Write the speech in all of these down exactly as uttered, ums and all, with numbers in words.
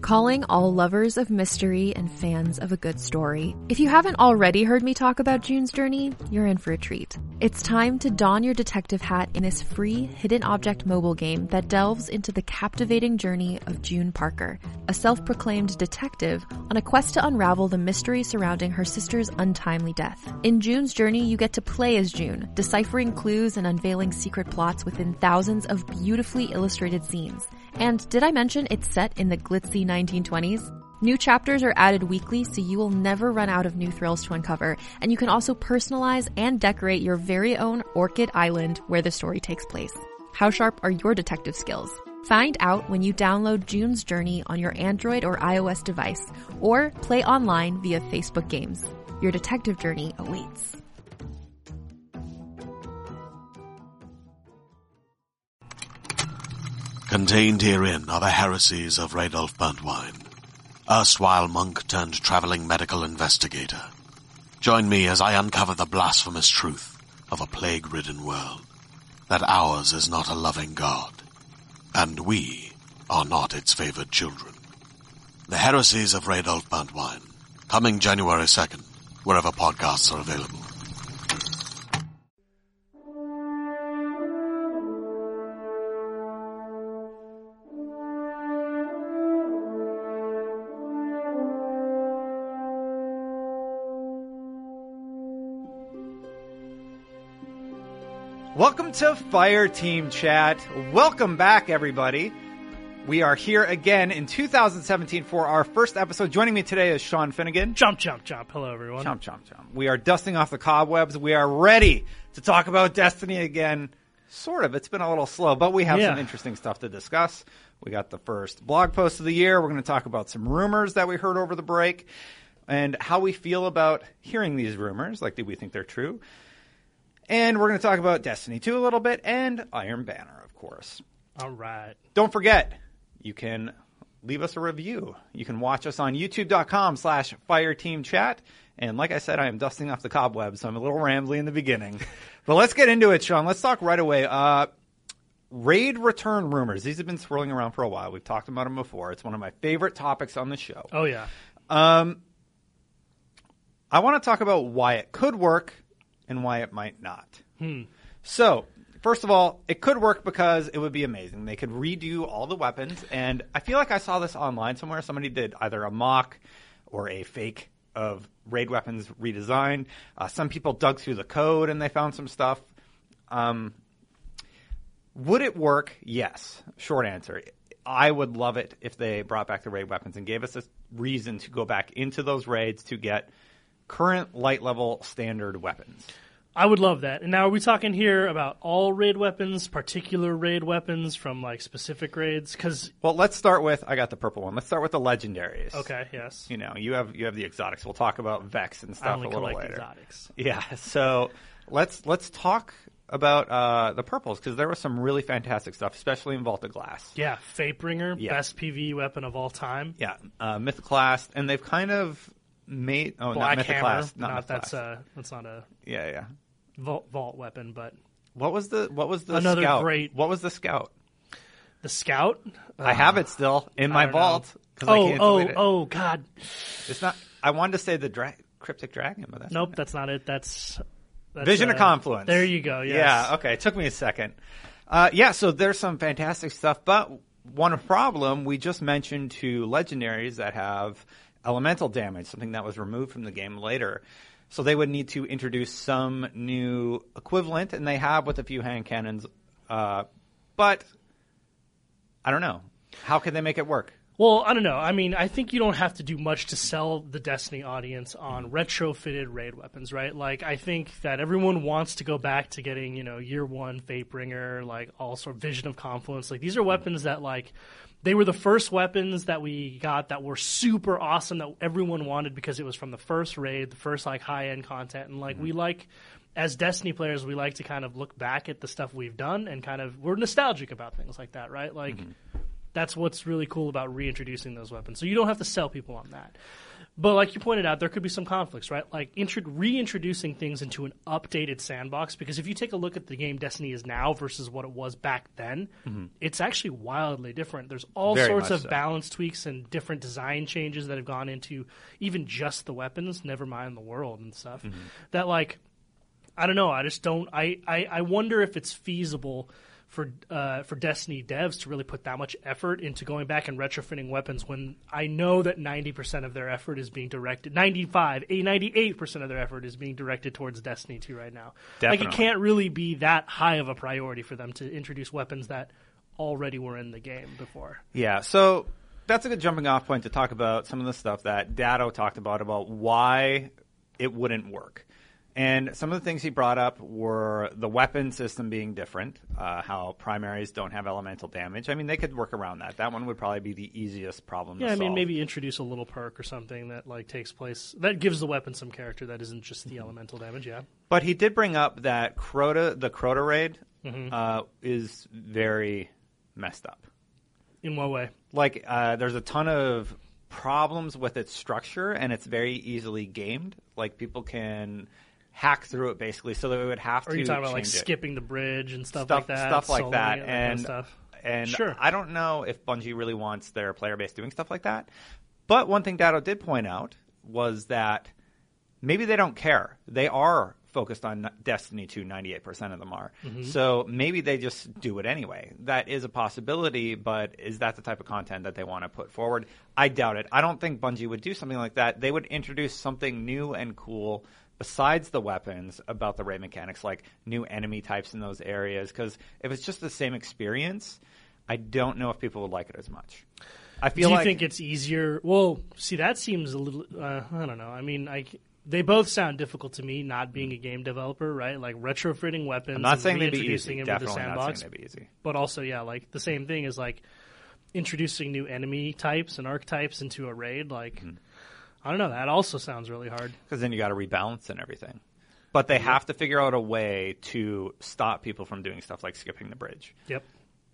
Calling all lovers of mystery and fans of a good story. If you haven't already heard me talk about June's Journey, you're in for a treat. It's time to don your detective hat in this free hidden object mobile game that delves into the captivating journey of June Parker, a self-proclaimed detective on a quest to unravel the mystery surrounding her sister's untimely death. In June's Journey, you get to play as June, deciphering clues and unveiling secret plots within thousands of beautifully illustrated scenes. And did I mention it's set in the glitzy nineteen twenties? New chapters are added weekly, so you will never run out of new thrills to uncover, and you can also personalize and decorate your very own Orchid Island where the story takes place. How sharp are your detective skills? Find out when you download June's Journey on your Android or iOS device, or play online via Facebook Games. Your detective journey awaits. Contained herein are the heresies of Radolf Burntwine, erstwhile monk turned traveling medical investigator. Join me as I uncover the blasphemous truth of a plague-ridden world, that ours is not a loving God, and we are not its favored children. The heresies of Radolf Burntwine, coming January second, wherever podcasts are available. Welcome to Fire Team Chat. Welcome back, everybody. We are here again in two thousand seventeen for our first episode. Joining me today is Sean Finnegan. Jump, jump, jump. Hello, everyone. Jump, jump, jump. We are dusting off the cobwebs. We are ready to talk about Destiny again. Sort of. It's been a little slow, but we have yeah. some interesting stuff to discuss. We got the first blog post of the year. We're going to talk about some rumors that we heard over the break and how we feel about hearing these rumors. Like, do we think they're true? And we're going to talk about Destiny two a little bit and Iron Banner, of course. All right. Don't forget, you can leave us a review. You can watch us on youtube.com slash fireteamchat. And like I said, I am dusting off the cobwebs, so I'm a little rambly in the beginning. But let's get into it, Sean. Let's talk right away. Uh, raid return rumors. These have been swirling around for a while. We've talked about them before. It's one of my favorite topics on the show. Oh, yeah. Um, I want to talk about why it could work and why it might not. Hmm. So, first of all, it could work because it would be amazing. They could redo all the weapons, and I feel like I saw this online somewhere. Somebody did either a mock or a fake of raid weapons redesigned. Uh, some people dug through the code and they found some stuff. Um, would it work? Yes. Short answer. I would love it if they brought back the raid weapons and gave us a reason to go back into those raids to get current light level standard weapons. I would love that. And now are we talking here about all raid weapons, particular raid weapons from like specific raids? Cause well, let's start with, I got the purple one. Let's start with the legendaries. Okay, yes. You know, you have you have the exotics. We'll talk about Vex and stuff I only a little collect later. exotics. Yeah, so let's let's talk about uh, the purples, because there was some really fantastic stuff, especially in Vault of Glass. Yeah, Fatebringer, Yeah. best PvE weapon of all time. Yeah, uh, Mythoclast, and they've kind of made oh Black not Hammer, Mythoclast, not, not that's Mythoclast. uh that's not a yeah, yeah. vault, vault weapon, but What was the what was the Another scout? great- What was the scout? the Scout. I Uh, have it still in I my don't know. vault. 'cause I Oh, can't oh, delete it. oh, God. It's not. I wanted to say the dra- cryptic dragon, but that's Nope, not it. that's not it. That's, that's Vision of uh, Confluence. There you go. Yes. Yeah, okay. It took me a second. Uh, yeah, so there's some fantastic stuff, but one problem, we just mentioned two legendaries that have elemental damage, something that was removed from the game later. So they would need to introduce some new equivalent, and they have with a few hand cannons. Uh, but I don't know. How could they make it work? Well, I don't know. I mean, I think you don't have to do much to sell the Destiny audience on retrofitted raid weapons, right? Like, I think that everyone wants to go back to getting, you know, year one Fatebringer, like, all sort of Vision of Confluence. Like, these are weapons that, like, they were the first weapons that we got that were super awesome that everyone wanted because it was from the first raid, the first, like, high-end content. And, like, mm-hmm. we like, as Destiny players, we like to kind of look back at the stuff we've done and kind of, we're nostalgic about things like that, right? Like, mm-hmm. That's what's really cool about reintroducing those weapons. So you don't have to sell people on that. But like you pointed out, there could be some conflicts, right? Like intro- reintroducing things into an updated sandbox, because if you take a look at the game Destiny is now versus what it was back then, mm-hmm. it's actually wildly different. There's all Very sorts of so. balance tweaks and different design changes that have gone into even just the weapons, never mind the world and stuff. Mm-hmm. That, like, I don't know, I just don't, I, I, I wonder if it's feasible for uh, for Destiny devs to really put that much effort into going back and retrofitting weapons when I know that ninety percent of their effort is being directed, ninety-five, ninety-eight percent of their effort is being directed towards Destiny two right now. Definitely. Like, it can't really be that high of a priority for them to introduce weapons that already were in the game before. Yeah, so that's a good jumping off point to talk about some of the stuff that Datto talked about, about why it wouldn't work. And some of the things he brought up were the weapon system being different, uh, how primaries don't have elemental damage. I mean, they could work around that. That one would probably be the easiest problem yeah, to solve. Yeah, I mean, solve. maybe introduce a little perk or something that like takes place, that gives the weapon some character that isn't just the elemental damage, yeah. But he did bring up that Crota, the Crota raid mm-hmm. uh, is very messed up. In what way? Like, uh, there's a ton of problems with its structure, and it's very easily gamed. Like, people can hack through it basically, so that we would have or to. Are you talking about like it. skipping the bridge and stuff, stuff like that? Stuff like that, it, and kind of stuff. and sure. I don't know if Bungie really wants their player base doing stuff like that. But one thing Datto did point out was that maybe they don't care. They are focused on Destiny two, ninety-eight percent of them are. Mm-hmm. So maybe they just do it anyway. That is a possibility, but is that the type of content that they want to put forward? I doubt it. I don't think Bungie would do something like that. They would introduce something new and cool besides the weapons about the raid mechanics, like new enemy types in those areas. Because if it's just the same experience, I don't know if people would like it as much. I feel Do you like, think it's easier? Well, see, that seems a little, uh, I don't know. I mean, I, they both sound difficult to me, not being a game developer, right? Like retrofitting weapons I'm not and saying they'd be reintroducing easy. them to the Definitely sandbox. not saying they'd be easy. But also, yeah, like the same thing is like introducing new enemy types and archetypes into a raid. Like, mm-hmm. I don't know. That also sounds really hard. Because then you got to rebalance and everything. But they yep. have to figure out a way to stop people from doing stuff like skipping the bridge. Yep.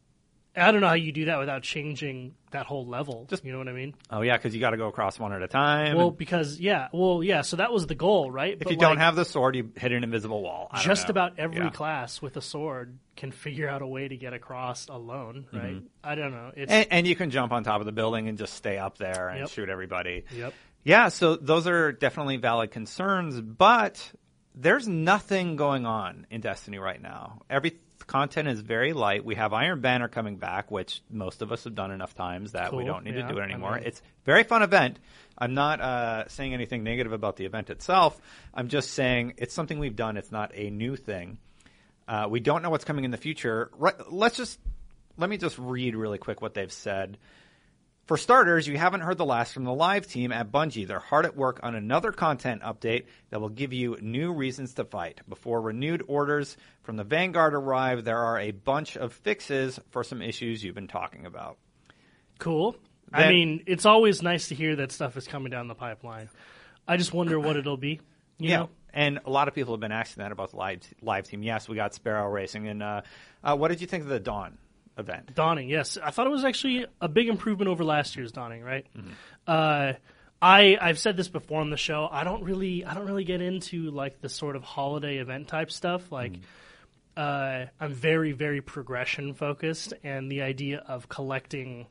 I don't know how you do that without changing that whole level. Just, you know what I mean? Oh, yeah, because you got to go across one at a time. Well, because, yeah. Well, yeah, so that was the goal, right? If but you like, don't have the sword, you hit an invisible wall. I just don't know. about every yeah. class with a sword can figure out a way to get across alone, right? Mm-hmm. I don't know. It's, and, and you can jump on top of the building and just stay up there and yep. shoot everybody. Yep. Yeah, so those are definitely valid concerns, but there's nothing going on in Destiny right now. Every content is very light. We have Iron Banner coming back, which most of us have done enough times that cool. we don't need yeah, to do it anymore. I mean, it's a very fun event. I'm not uh, saying anything negative about the event itself. I'm just saying it's something we've done. It's not a new thing. Uh, we don't know what's coming in the future. Right, let's just let me just read really quick what they've said. For starters, you haven't heard the last from the live team at Bungie. They're hard at work on another content update that will give you new reasons to fight. Before renewed orders from the Vanguard arrive, there are a bunch of fixes for some issues you've been talking about. Cool. Then, I mean, it's always nice to hear that stuff is coming down the pipeline. I just wonder what it'll be. You yeah, know? And a lot of people have been asking that about the live, live team. Yes, we got Sparrow Racing. And uh, uh, what did you think of the Dawn event? Dawning, yes. I thought it was actually a big improvement over last year's Dawning, right? Mm-hmm. Uh, I I've said this before on the show. I don't really I don't really get into like the sort of holiday event type stuff. Like mm-hmm. uh, I'm very very progression focused, and the idea of collecting,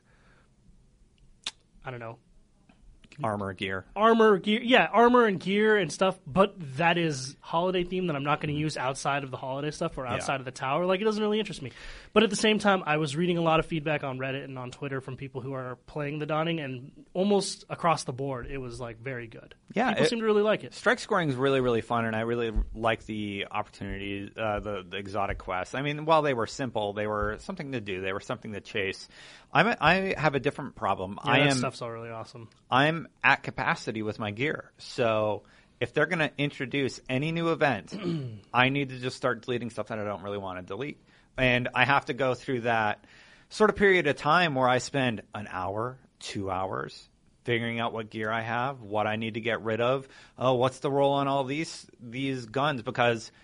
I don't know, armor, gear. Armor, gear, yeah, armor and gear and stuff, but that is holiday theme that I'm not going to use outside of the holiday stuff or outside yeah. of the tower. Like, it doesn't really interest me. But at the same time, I was reading a lot of feedback on Reddit and on Twitter from people who are playing the Dawning, and almost across the board, it was, like, very good. Yeah. People it, seem to really like it. Strike scoring is really, really fun, and I really like the opportunities, uh, the, the exotic quests. I mean, while they were simple, they were something to do. They were something to chase. I'm a, I have a different problem. Yeah, I that am, stuff's all really awesome. I'm at capacity with my gear. So if they're going to introduce any new event, I need to just start deleting stuff that I don't really want to delete. And I have to go through that sort of period of time where I spend an hour, two hours figuring out what gear I have, what I need to get rid of. Oh, what's the roll on all these these guns? Because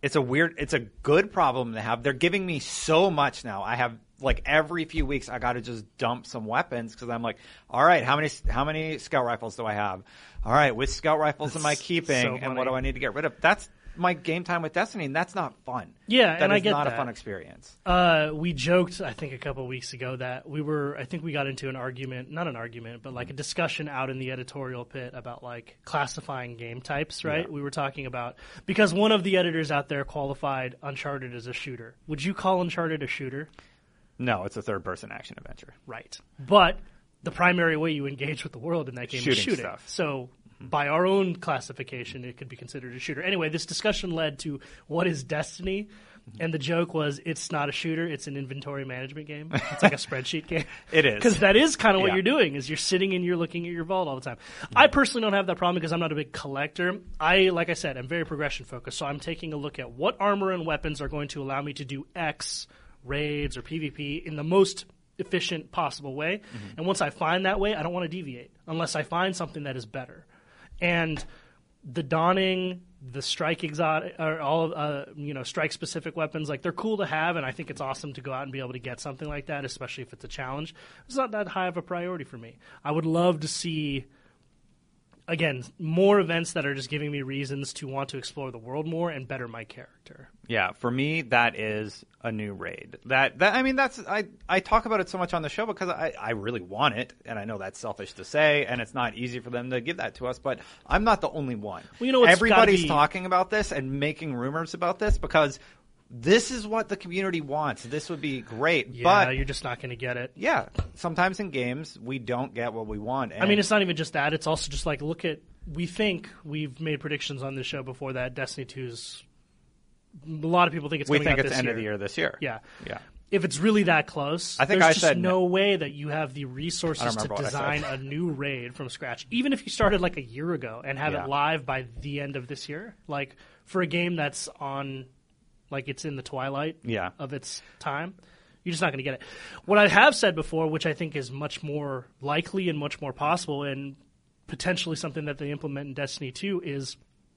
it's a weird, it's a good problem to have. They're giving me so much now. I have like every few weeks I got to just dump some weapons because I'm like, all right, how many how many scout rifles do I have? All right, which scout rifles am I keeping, so and what do I need to get rid of? That's my game time with Destiny, and that's not fun. Yeah, that and is I get not that. a fun experience. Uh, we joked, I think, a couple of weeks ago that we were. I think we got into an argument, not an argument, but like a discussion out in the editorial pit about like classifying game types. Right? Yeah. We were talking about because one of the editors out there qualified Uncharted as a shooter. Would you call Uncharted a shooter? No, it's a third-person action adventure. Right, but the primary way you engage with the world in that game Shooting is shooting. stuff. So. By our own classification, it could be considered a shooter. Anyway, this discussion led to what is Destiny, and the joke was it's not a shooter, it's an inventory management game. It's like a spreadsheet game. It is. Because that is kind of what Yeah. you're doing, is you're sitting and you're looking at your vault all the time. I personally don't have that problem because I'm not a big collector. I, like I said, I'm very progression focused, so I'm taking a look at what armor and weapons are going to allow me to do X, raids, or PvP in the most efficient possible way. Mm-hmm. And once I find that way, I don't want to deviate unless I find something that is better. And the Dawning, the Strike exotic, or all of, uh, you know, Strike specific weapons, like they're cool to have, and I think it's awesome to go out and be able to get something like that, especially if it's a challenge. It's not that high of a priority for me. I would love to see, again, more events that are just giving me reasons to want to explore the world more and better my character. Yeah, for me, that is a new raid. That that I mean, that's I, I talk about it so much on the show because I, I really want it, and I know that's selfish to say, and it's not easy for them to give that to us. But I'm not the only one. Well, you know, it's everybody's gotta be... talking about this and making rumors about this because this is what the community wants. This would be great, Yeah, but you're just not going to get it. yeah, sometimes in games we don't get what we want. And I mean, it's not even just that. It's also just like, look at, we think we've made predictions on this show before that Destiny two's, a lot of people think it's we coming think out it's this end year. of the year this year. Yeah. Yeah. If it's really that close, I think there's I just said no way that you have the resources to remember what I design a new raid from scratch. Even if you started like a year ago and have Yeah. it live by the end of this year, like for a game that's on, like it's in the twilight Yeah. of its time, you're just not going to get it. What I have said before, which I think is much more likely and much more possible and potentially something that they implement in Destiny two is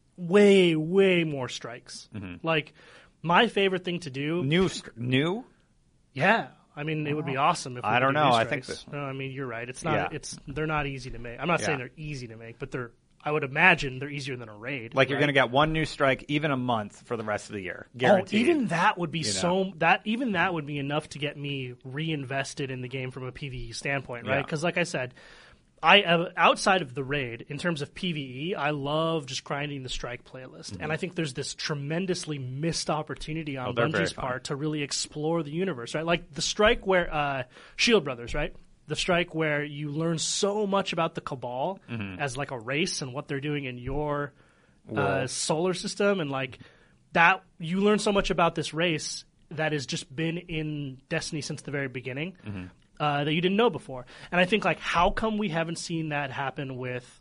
way, way more strikes. Mm-hmm. Like, my favorite thing to do... New st- new. Yeah. I mean, it would be awesome if we I could don't do know. new I think strikes. that- No, I mean, you're right. It's not. Yeah. It's they're not easy to make. I'm not saying Yeah. they're easy to make, but they're. I would imagine they're easier than a raid. Like you're right? going to get one new strike even a month for the rest of the year, Oh, guaranteed. even that would be You so. That even that would be enough to get me reinvested in the game from a PvE standpoint, right? Yeah. Because, like I said, I uh, outside of the raid, in terms of PvE, I love just grinding the strike playlist, Mm-hmm. and I think there's this tremendously missed opportunity on Oh, they're very Bungie's fun. part to really explore the universe, right? Like the strike where uh, Shield Brothers, right? The strike where you learn so much about the Cabal Mm-hmm. as like a race and what they're doing in your uh, World. solar system, and like that you learn so much about this race that has just been in Destiny since the very beginning. Mm-hmm. Uh, that you didn't know before. And I think, like, how come we haven't seen that happen with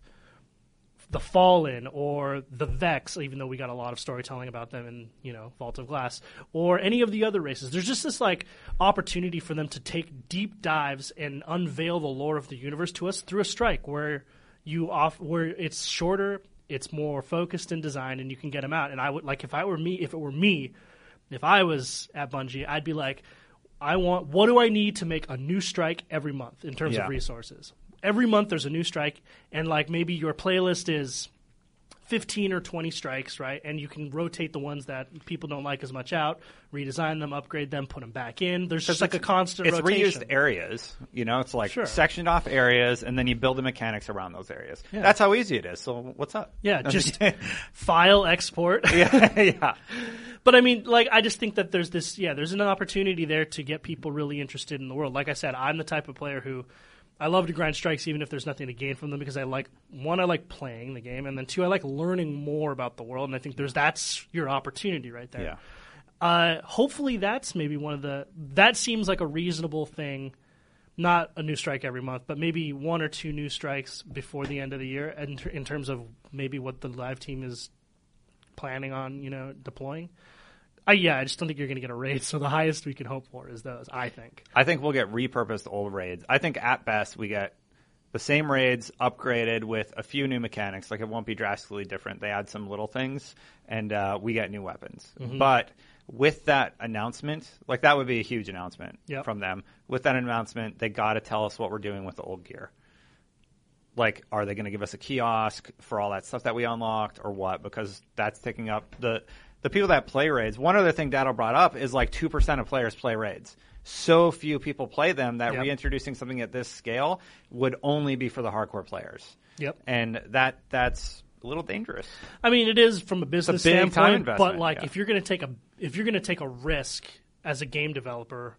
the Fallen or the Vex, even though we got a lot of storytelling about them in, you know, Vault of Glass, or any of the other races? There's just this, like, opportunity for them to take deep dives and unveil the lore of the universe to us through a strike where you off where it's shorter, it's more focused in design, and you can get them out. And I would, like, if I were me, if it were me, if I was at Bungie, I'd be like, I want, what do I need to make a new strike every month in terms Yeah. of resources? Every month there's a new strike, and like maybe your playlist is fifteen or twenty strikes, right? And you can rotate the ones that people don't like as much out, redesign them, upgrade them, put them back in. There's just like a constant It's rotation. reused areas. You know, it's like Sure. sectioned off areas, and then you build the mechanics around those areas. Yeah. That's how easy it is. So what's up? Yeah, just file export. yeah, yeah. But I mean, like, I just think that there's this, yeah, there's an opportunity there to get people really interested in the world. Like I said, I'm the type of player who, I love to grind strikes even if there's nothing to gain from them because I like, one, I like playing the game, and then two, I like learning more about the world, and I think there's, that's your opportunity right there. Yeah. Uh, hopefully that's maybe one of the, that seems like a reasonable thing, not a new strike every month, but maybe one or two new strikes before the end of the year in, ter- in terms of maybe what the live team is planning on, you know, deploying. Uh, yeah, I just don't think you're going to get a raid, so the highest we can hope for is those, I think. I think we'll get repurposed old raids. I think at best we get the same raids upgraded with a few new mechanics. Like, it won't be drastically different. They add some little things, and uh, we get new weapons. Mm-hmm. But with that announcement, like, that would be a huge announcement yep. from them. With that announcement, they got to tell us what we're doing with the old gear. Like, are they going to give us a kiosk for all that stuff that we unlocked, or what? Because that's taking up the the people that play raids. One other thing Datto brought up is like two percent of players play raids. So few people play them that yep. reintroducing something at this scale would only be for the hardcore players. Yep. And that that's a little dangerous. I mean, it is from a business it's a big standpoint, time investment, but like yeah. if you're going to take a if you're going to take a risk as a game developer,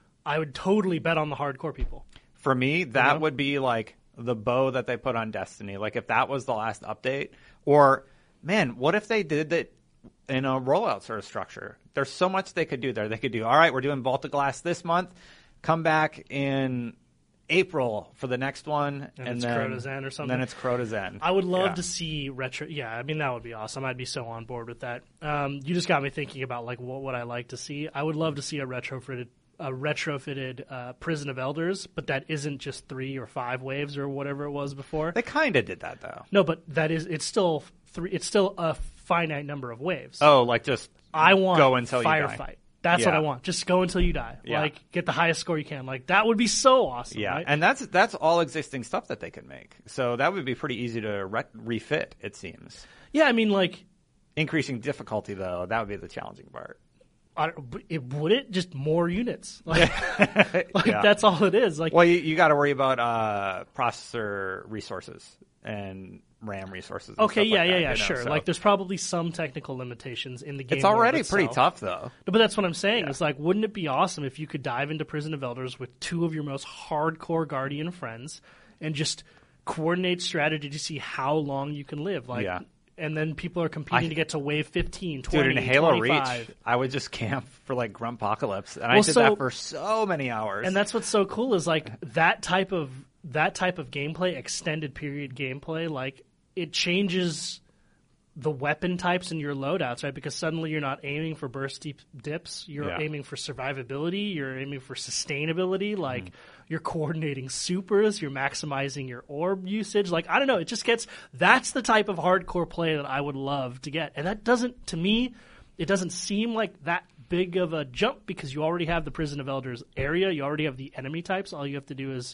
I would totally bet on the hardcore people. For me, that you know? would be like the bow that they put on Destiny. Like, if that was the last update, or man, what if they did that in a rollout sort of structure? There's so much they could do there. They could do, all right, we're doing Vault of Glass this month. Come back in April for the next one. And, and it's then, Crota Zen or something. Then it's Crota Zen. I would love yeah. to see retro. Yeah, I mean, that would be awesome. I'd be so on board with that. Um, you just got me thinking about like what would I like to see. I would love to see a retrofitted a retrofitted uh, Prison of Elders, but that isn't just three or five waves or whatever it was before. They kind of did that, though. No, but that is it's still three. It's still a finite number of waves. Oh, like just I want go until firefight. you die. That's yeah. what I want. Just go until you die. Yeah. Like, get the highest score you can. Like, that would be so awesome. Yeah, right? and that's that's all existing stuff that they could make. So that would be pretty easy to re- refit, it seems. Yeah, I mean, like, increasing difficulty, though, that would be the challenging part. I don't, it, would it? Just more units. Like, like yeah. that's all it is. Like, well, you, you got to worry about uh, processor resources and RAM resources. And okay, stuff yeah, like yeah, that, yeah, you know, sure. so. Like, there's probably some technical limitations in the game. It's already itself. pretty tough, though. No, but that's what I'm saying. Yeah. It's like, wouldn't it be awesome if you could dive into Prison of Elders with two of your most hardcore Guardian friends and just coordinate strategy to see how long you can live? Like. Yeah. And then people are competing I, to get to wave fifteen, twenty, dude, in Halo twenty-five. Reach, I would just camp for like Grumpocalypse, and well, I did so, that for so many hours. And that's what's so cool is like that type of that type of gameplay, extended period gameplay, like it changes the weapon types in your loadouts, right? Because suddenly you're not aiming for burst deep dips, you're yeah. aiming for survivability, you're aiming for sustainability, like mm. you're coordinating supers, you're maximizing your orb usage. Like, I don't know, it just gets, that's the type of hardcore play that I would love to get. And that doesn't, to me, it doesn't seem like that big of a jump because you already have the Prison of Elders area, you already have the enemy types, all you have to do is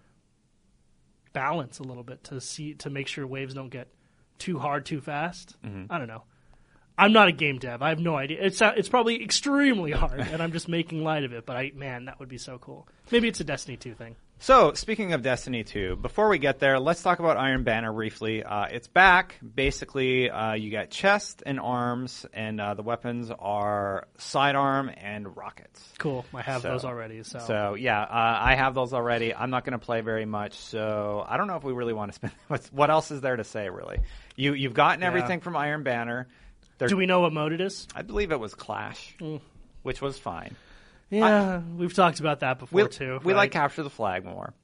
balance a little bit to see, to make sure waves don't get too hard, too fast. Mm-hmm. I don't know. I'm not a game dev. I have no idea. It's it's probably extremely hard, and I'm just making light of it. But I, man, that would be so cool. Maybe it's a Destiny two thing. So, speaking of Destiny two, before we get there, let's talk about Iron Banner briefly. Uh, it's back. Basically, uh, you got chest and arms, and uh, the weapons are sidearm and rockets. Cool. I have so, those already. So, so yeah, uh, I have those already. I'm not going to play very much, so I don't know if we really want to spend. What else is there to say, really? You you've gotten yeah. everything from Iron Banner. They're, Do we know what mode it is? I believe it was Clash, mm. which was fine. Yeah, I, we've talked about that before we, too. We right? like Capture the Flag more.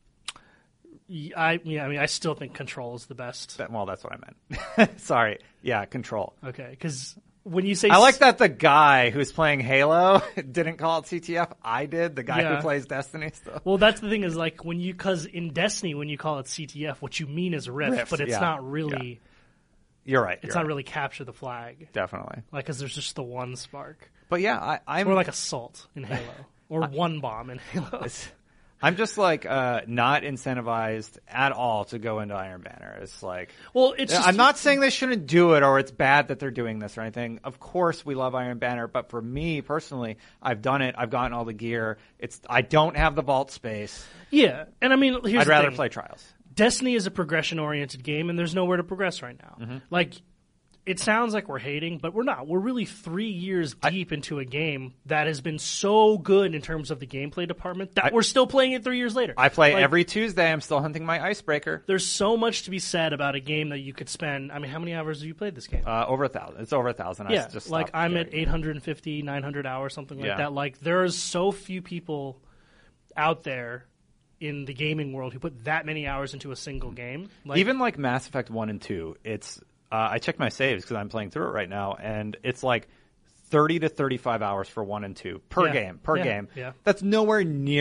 I yeah, I mean, I still think Control is the best. That, well, that's what I meant. Sorry. Yeah, Control. Okay, because when you say I like that the guy who's playing Halo didn't call it C T F. I did. The guy yeah. who plays Destiny stuff. Well, that's the thing is like when you because in Destiny when you call it C T F, what you mean is Rift, Rift but it's yeah. not really. Yeah. You're right. It's you're not right. really Capture the Flag. Definitely. Like, because there's just the one spark. But yeah, I, I'm it's more like Assault in Halo or one bomb in Halo. I'm just like uh, not incentivized at all to go into Iron Banner. It's like, well, it's. Just, I'm not saying they shouldn't do it or it's bad that they're doing this or anything. Of course, we love Iron Banner, but for me personally, I've done it. I've gotten all the gear. It's I don't have the vault space. Yeah, and I mean, here's I'd the rather thing. play Trials. Destiny is a progression-oriented game, and there's nowhere to progress right now. Mm-hmm. Like, it sounds like we're hating, but we're not. We're really three years deep I, into a game that has been so good in terms of the gameplay department that I, we're still playing it three years later. I play like, every Tuesday. I'm still hunting my Icebreaker. There's so much to be said about a game that you could spend. I mean, how many hours have you played this game? Uh, over a thousand. It's over a thousand. Yeah, I just like I'm at it. eight hundred fifty, nine hundred hours, something like yeah. that. Like, there's so few people out there in the gaming world who put that many hours into a single game. Like, even like Mass Effect one and two, it's uh, I checked my saves because I'm playing through it right now, and it's like thirty to thirty-five hours for one and two per yeah, game per yeah, game. Yeah. That's nowhere near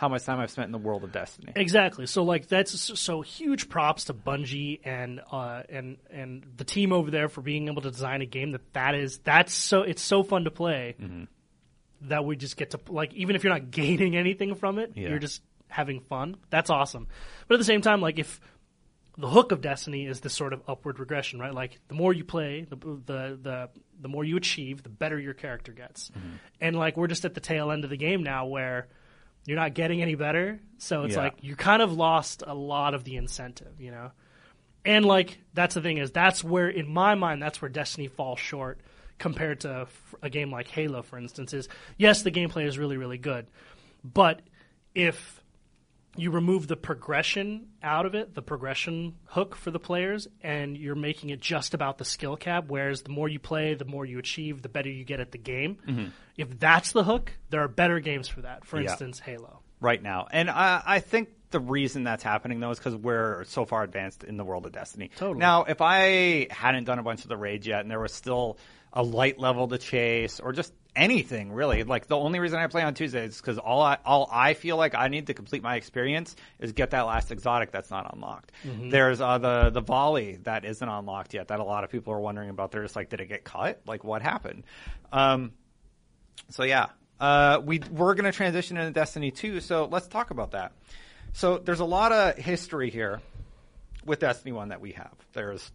how much time I've spent in the world of Destiny. Exactly. So like that's so huge props to Bungie and uh, and and the team over there for being able to design a game that that is that's so it's so fun to play mm-hmm. that we just get to like even if you're not gaining anything from it, yeah. you're just having fun. That's awesome. But at the same time, like if the hook of Destiny is this sort of upward regression, right? Like the more you play, the the the, the more you achieve, the better your character gets. Mm-hmm. And like we're just at the tail end of the game now where you're not getting any better, so it's yeah. like you kind of lost a lot of the incentive, you know? And, like, that's the thing is that's where, in my mind, that's where Destiny falls short compared to a game like Halo, for instance, is, yes, the gameplay is really, really good, but if you remove the progression out of it, the progression hook for the players, and you're making it just about the skill cap, whereas the more you play, the more you achieve, the better you get at the game. Mm-hmm. If that's the hook, there are better games for that. For yeah. instance, Halo. Right now. And I, I think the reason that's happening, though, is because we're so far advanced in the world of Destiny. Totally. Now, if I hadn't done a bunch of the raids yet and there was still a light level to chase or just anything, really, like the only reason I play on Tuesdays is because all I, all I feel like I need to complete my experience is get that last exotic that's not unlocked. Mm-hmm. There's uh, the, the volley that isn't unlocked yet that a lot of people are wondering about. They're just like, did it get cut? Like, what happened? Um, so, yeah. Uh, we, we're going to transition into Destiny two, so let's talk about that. So there's a lot of history here with Destiny one that we have. There's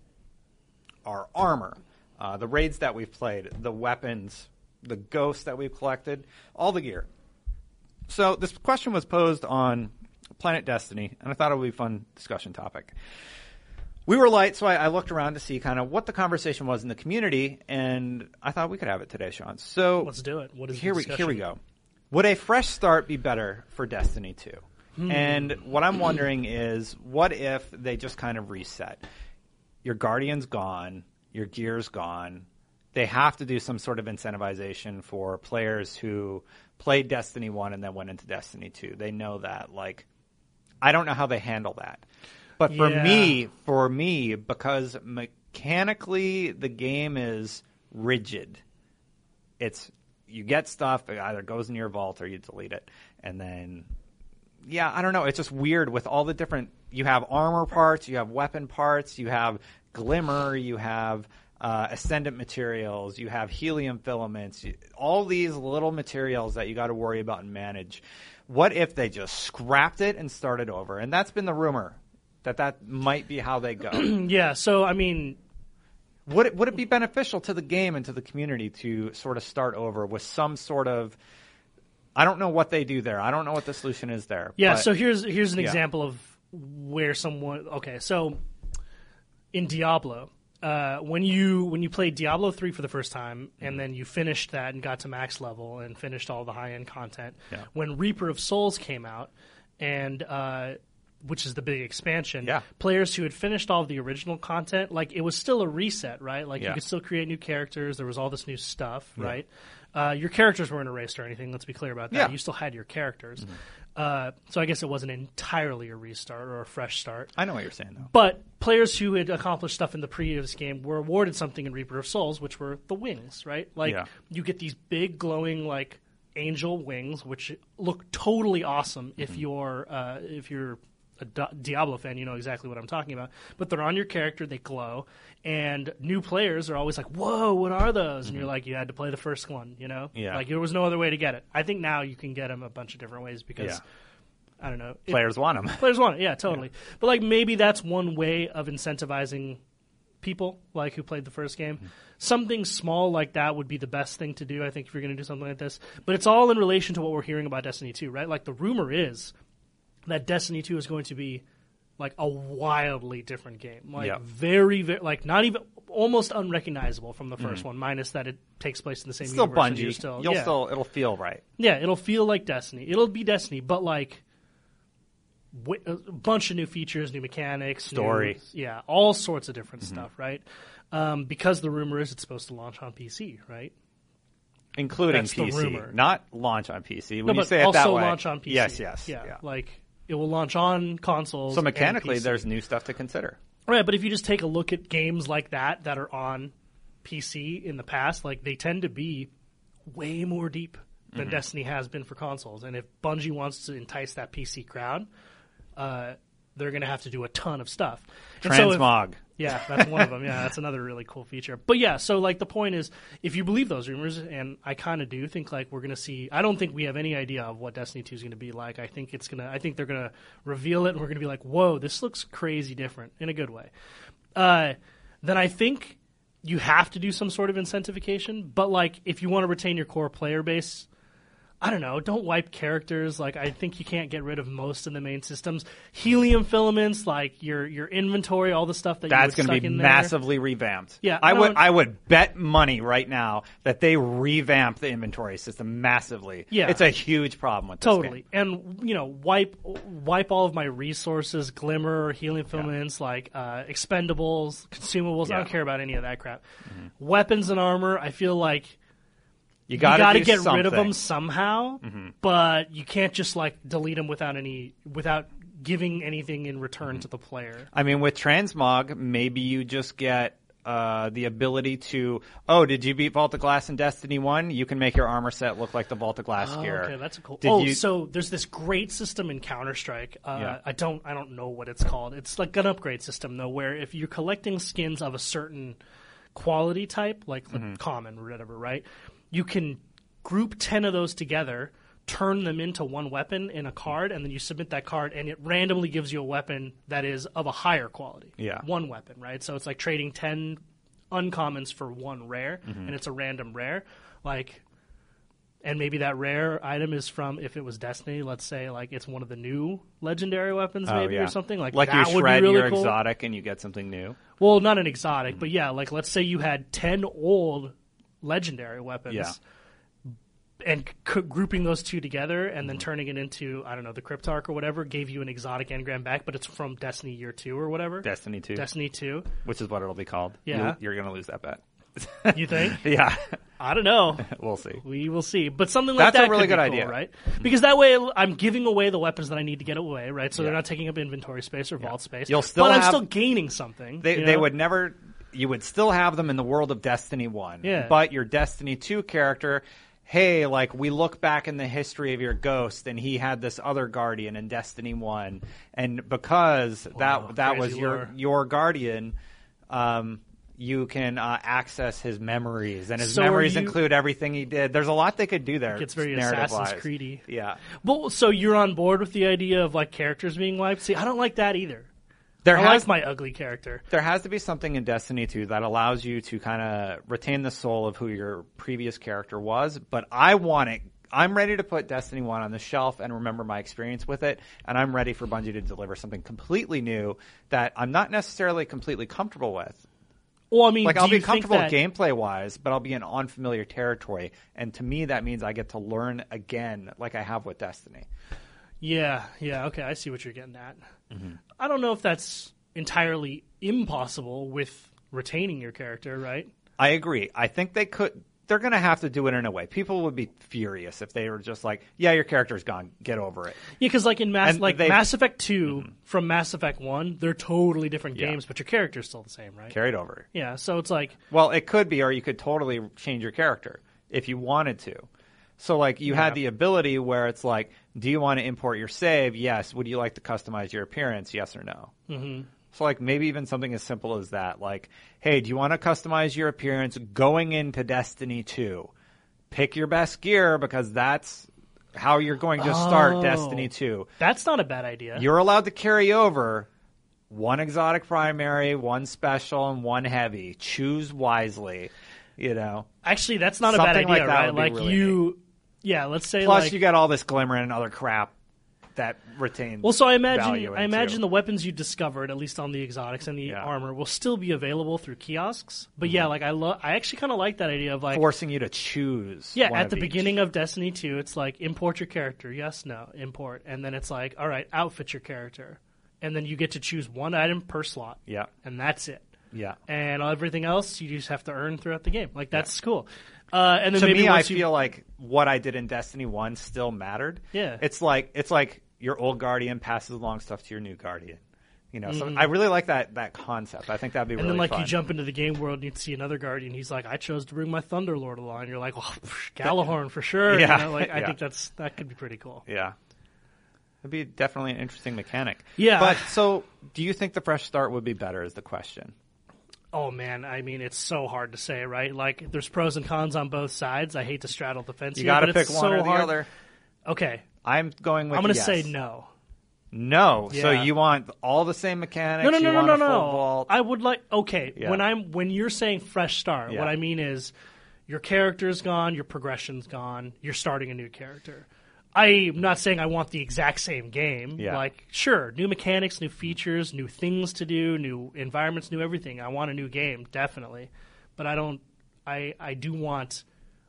our armor, uh, the raids that we've played, the weapons, the ghosts that we've collected, all the gear. So this question was posed on Planet Destiny, and I thought it would be a fun discussion topic. We were light, so I, I looked around to see kind of what the conversation was in the community, and I thought we could have it today, Sean. So let's do it. What is here the we discussion? here we go. Would a fresh start be better for Destiny two? Hmm. And what I'm wondering is, what if they just kind of reset? Your Guardian's gone, your gear's gone. They have to do some sort of incentivization for players who played Destiny one and then went into Destiny two. They know that. Like, I don't know how they handle that. But for yeah. me, for me, because mechanically the game is rigid, it's you get stuff, it either goes in your vault or you delete it. And then, yeah, I don't know. It's just weird with all the different – you have armor parts, you have weapon parts, you have glimmer, you have uh, ascendant materials, you have helium filaments, you, all these little materials that you got to worry about and manage. What if they just scrapped it and started over? And that's been the rumor. That that might be how they go. Yeah, so, I mean... Would it, would it be beneficial to the game and to the community to sort of start over with some sort of... I don't know what they do there. I don't know what the solution is there. Yeah, but, so here's here's an yeah. example of where someone... Okay, so in Diablo, uh, when you when you played Diablo three for the first time, and mm-hmm. then you finished that and got to max level and finished all the high-end content, yeah. when Reaper of Souls came out, and... Uh, which is the big expansion, yeah. players who had finished all of the original content, like, it was still a reset, right? Like, yeah. you could still create new characters. There was all this new stuff, yeah. right? Uh, your characters weren't erased or anything. Let's be clear about that. Yeah. You still had your characters. Mm-hmm. Uh, so I guess it wasn't entirely a restart or a fresh start. I know what you're saying, though. But players who had accomplished stuff in the previous game were awarded something in Reaper of Souls, which were the wings, right? Like, yeah. you get these big, glowing, like, angel wings, which look totally awesome mm-hmm. if you're uh, if you're... a Diablo fan, you know exactly what I'm talking about. But they're on your character, they glow, and new players are always like, whoa, what are those? Mm-hmm. And you're like, you had to play the first one, you know? Yeah. Like, there was no other way to get it. I think now you can get them a bunch of different ways because, yeah. I don't know. Players it, want them. Players want it, yeah, totally. Yeah. But, like, maybe that's one way of incentivizing people, like, who played the first game. Mm-hmm. Something small like that would be the best thing to do, I think, if you're going to do something like this. But it's all in relation to what we're hearing about Destiny two, right? Like, the rumor is that Destiny two is going to be like a wildly different game, like yep. very, very, like not even almost unrecognizable from the first mm. one, minus that it takes place in the same still universe. Bungie. You're still, You'll yeah. still, it'll feel right. Yeah, it'll feel like Destiny. It'll be Destiny, but like w- a bunch of new features, new mechanics, story, new, yeah, all sorts of different mm-hmm. stuff, right? Um, because the rumor is it's supposed to launch on P C, right? Including That's P C, the rumor. not launch on P C. When no, you but say it also that way, launch on P C. Yes, yes, yeah, yeah. like. It will launch on consoles. So mechanically, and P C. there's new stuff to consider. Right, but if you just take a look at games like that that are on P C in the past, like they tend to be way more deep than mm-hmm. Destiny has been for consoles. And if Bungie wants to entice that P C crowd, uh, they're going to have to do a ton of stuff. And Transmog. So if, yeah, that's one of them. Yeah, that's another really cool feature. But yeah, so like the point is, if you believe those rumors, and I kind of do think like we're going to see, I don't think we have any idea of what Destiny two is going to be like. I think it's going to, I think they're going to reveal it and we're going to be like, whoa, this looks crazy different in a good way. Uh, then I think you have to do some sort of incentivification. But like if you want to retain your core player base, I don't know, don't wipe characters. Like, I think you can't get rid of most of the main systems. Helium filaments, like your your inventory, all the stuff that That's you would going to stuck be in massively revamped. Yeah, I no, would I would bet money right now that they revamp the inventory system massively. Yeah. It's a huge problem with this Totally. game. And, you know, wipe wipe all of my resources, Glimmer, helium filaments, yeah. like uh, expendables, consumables. Yeah. I don't care about any of that crap. Mm-hmm. Weapons and armor, I feel like You got to get something. rid of them somehow, mm-hmm. but you can't just like delete them without any without giving anything in return mm-hmm. to the player. I mean, with Transmog, maybe you just get uh, the ability to, oh, did you beat Vault of Glass in Destiny one? You can make your armor set look like the Vault of Glass oh, gear. Okay, that's a cool. Did oh, you... so there's this great system in Counter-Strike. Uh, yeah. I don't I don't know what it's called. It's like an upgrade system though, where if you're collecting skins of a certain quality type, like the mm-hmm. common or whatever, right? You can group ten of those together, turn them into one weapon in a card, and then you submit that card, and it randomly gives you a weapon that is of a higher quality. Yeah. One weapon, right? So it's like trading ten uncommons for one rare, mm-hmm. and it's a random rare. Like, and maybe that rare item is from, if it was Destiny, let's say, like, it's one of the new legendary weapons, oh, maybe, yeah. or something. Like, like that you would shred be really your cool. exotic and you get something new? Well, not an exotic, mm-hmm. but yeah, like, let's say you had ten old legendary weapons. Yeah. And c- grouping those two together and then turning it into, I don't know, the Cryptarch or whatever, gave you an exotic engram back, but it's from Destiny Year two or whatever. Destiny two. Destiny two. Which is what it'll be called. Yeah. You're, you're going to lose that bet. You think? Yeah. I don't know. We'll see. We will see. But something like That's that a really could good be cool, idea. right? Because that way I'm giving away the weapons that I need to get away, right? So yeah. they're not taking up inventory space or vault space. You'll still but have, I'm still gaining something. They, you know? they would never... You would still have them in the world of Destiny one. Yeah. But your Destiny two character... Hey, like, we look back in the history of your Ghost, and he had this other Guardian in Destiny one, and because wow, that that was lore. your your Guardian, um, you can uh, access his memories, and his so memories you, include everything he did. There's a lot they could do there. It's very Assassin's Creed-y. Yeah. Well, so you're on board with the idea of, like, characters being wiped? See, I don't like that either. There I has, like my ugly character. There has to be something in Destiny two that allows you to kind of retain the soul of who your previous character was, but I want it. I'm ready to put Destiny one on the shelf and remember my experience with it, and I'm ready for Bungie to deliver something completely new that I'm not necessarily completely comfortable with. Well, I mean, like do I'll you be comfortable think that... gameplay-wise, but I'll be in unfamiliar territory, and to me that means I get to learn again like I have with Destiny. Yeah, yeah, okay, I see what you're getting at. Mm-hmm. I don't know if that's entirely impossible with retaining your character, right? I agree. I think they could. They're going to have to do it in a way. People would be furious if they were just like, "Yeah, your character's gone. Get over it." Yeah, because like in Mass, and like they, Mass Effect two mm-hmm. from Mass Effect one, they're totally different yeah. games, but your character's still the same, right? Carried over. Yeah, so it's like, well, it could be, or you could totally change your character if you wanted to. So, like, you yeah. had the ability where it's like, do you want to import your save? Yes. Would you like to customize your appearance? Yes or no? Mm-hmm. So, like, maybe even something as simple as that. Like, hey, do you want to customize your appearance going into Destiny two? Pick your best gear because that's how you're going to start oh, Destiny two. That's not a bad idea. You're allowed to carry over one exotic primary, one special, and one heavy. Choose wisely, you know. Actually, that's not Something a bad idea, like that right? would be Like, really you... neat. Yeah, let's say Plus, like, you got all this glimmer and other crap that retains. Well, so I value imagine in I it, imagine too. the weapons you discovered, at least on the exotics and the Yeah. armor, will still be available through kiosks. But Mm-hmm. yeah, like I love, I actually kind of like that idea of like forcing you to choose. Yeah, one at of the each. beginning of Destiny two, it's like import your character. Yes, no, import, and then it's like, all right, outfit your character, and then you get to choose one item per slot. Yeah, and that's it. Yeah, and everything else you just have to earn throughout the game. Like that's yeah. cool. Uh, and then to maybe me, I you... feel like what I did in Destiny one still mattered. Yeah, it's like it's like your old Guardian passes along stuff to your new Guardian. You know, so I really like that that concept. I think that'd be and really then like fun. you jump into the game world and you see another Guardian. He's like, I chose to bring my Thunderlord along. And you're like, well, pff, Galahorn for sure. Yeah. You know, like I Yeah. think that's that could be pretty cool. Yeah. It'd be definitely an interesting mechanic. Yeah. But so, do you think the fresh start would be better? Is the question. Oh man, I mean, it's so hard to say, right? Like, there's pros and cons on both sides. I hate to straddle the fence. You here, got to but pick it's one so or the hard. other. Okay, I'm going with. I'm going to yes. say no. No. So Yeah. you want all the same mechanics? No, no, no, you no, want no, a full no. vault? I would like. Okay, Yeah. when I'm when you're saying fresh start, Yeah. what I mean is your character's gone, your progression's gone, you're starting a new character. I'm not saying I want the exact same game. Yeah. Like, sure, new mechanics, new features, new things to do, new environments, new everything. I want a new game, definitely. But I don't. I I do want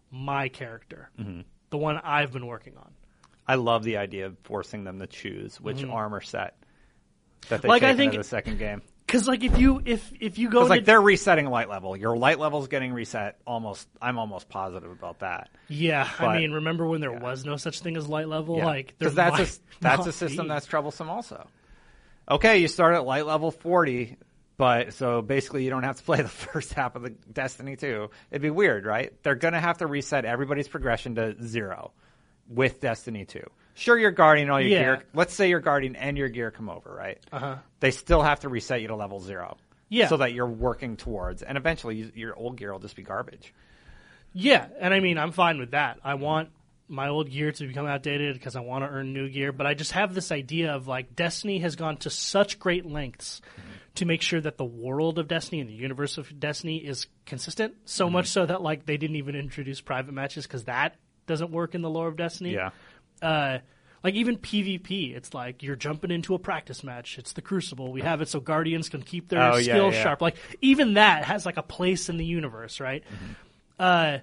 my character, Mm-hmm. the one I've been working on. I love the idea of forcing them to choose which armor set that they Like, take I think- into the second game. Because like if you if if you go Because like into- they're resetting light level. Your light level's getting reset. Almost, I'm almost positive about that. yeah, but- I mean, remember when there was no such thing as light level? Yeah. Like, there because that's might a that's not a system be. that's troublesome. Also, okay, you start at light level forty, but so basically you don't have to play the first half of the Destiny two. It'd be weird, right? They're gonna have to reset everybody's progression to zero with Destiny two. Sure, your Guardian, all your Yeah. gear. Let's say your Guardian and your gear come over, right? Uh-huh. They still have to reset you to level zero. Yeah. So that you're working towards, and eventually you, your old gear will just be garbage. Yeah, and I mean, I'm fine with that. I want my old gear to become outdated because I want to earn new gear, but I just have this idea of like Destiny has gone to such great lengths mm-hmm. to make sure that the world of Destiny and the universe of Destiny is consistent, so mm-hmm. much so that like they didn't even introduce private matches because that doesn't work in the lore of Destiny. Yeah. Uh, like even PvP, it's like you're jumping into a practice match. It's the Crucible. We have it so Guardians can keep their Oh, yeah, skills yeah. sharp. Like even that has like a place in the universe, right? Mm-hmm. Uh,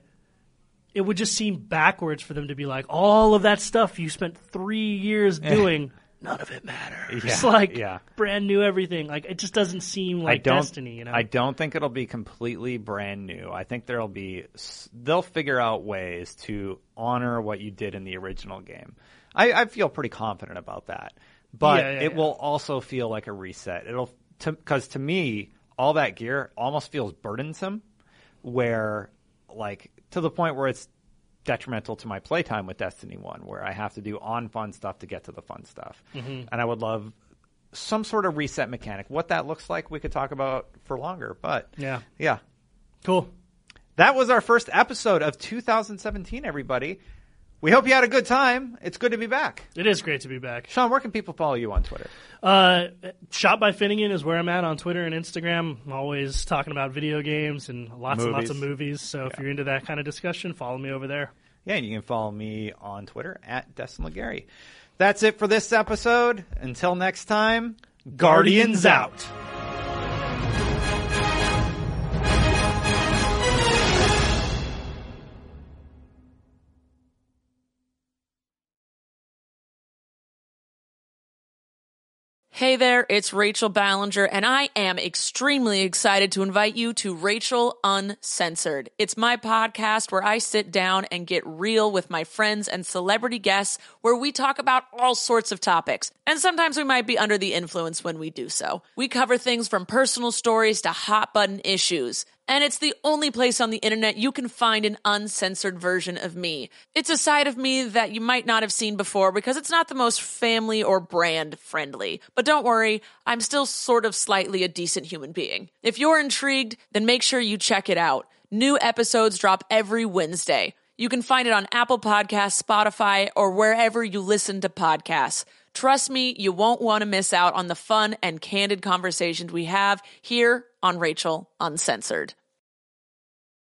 it would just seem backwards for them to be like, all of that stuff you spent three years doing, none of it matters. Yeah, It's like yeah. brand new everything. Like it just doesn't seem like I don't, Destiny, you know? I don't think it'll be completely brand new. I think there'll be they'll figure out ways to honor what you did in the original game. I, I feel pretty confident about that, but Yeah, yeah, it yeah. will also feel like a reset. It'll because to, to me, all that gear almost feels burdensome, where like to the point where it's detrimental to my playtime with Destiny one, where I have to do on fun stuff to get to the fun stuff, Mm-hmm. and I would love some sort of reset mechanic. What that looks like, we could talk about for longer, but Yeah. yeah. Cool. That was our first episode of two thousand seventeen, everybody. We hope you had a good time. It's good to be back. It is great to be back. Sean, where can people follow you on Twitter? Uh, Shot by Finnegan is where I'm at on Twitter and Instagram. I'm always talking about video games and lots and lots of Movies. movies. So if Yeah. you're into that kind of discussion, follow me over there. Yeah, and you can follow me on Twitter at Destin Legary. That's it for this episode. Until next time, Guardians out. Hey there, it's Rachel Ballinger, and I am extremely excited to invite you to Rachel Uncensored. It's my podcast where I sit down and get real with my friends and celebrity guests, where we talk about all sorts of topics. And sometimes we might be under the influence when we do so. We cover things from personal stories to hot button issues. And it's the only place on the internet you can find an uncensored version of me. It's a side of me that you might not have seen before because it's not the most family or brand friendly. But don't worry, I'm still sort of slightly a decent human being. If you're intrigued, then make sure you check it out. New episodes drop every Wednesday. You can find it on Apple Podcasts, Spotify, or wherever you listen to podcasts. Trust me, you won't want to miss out on the fun and candid conversations we have here on Rachel Uncensored.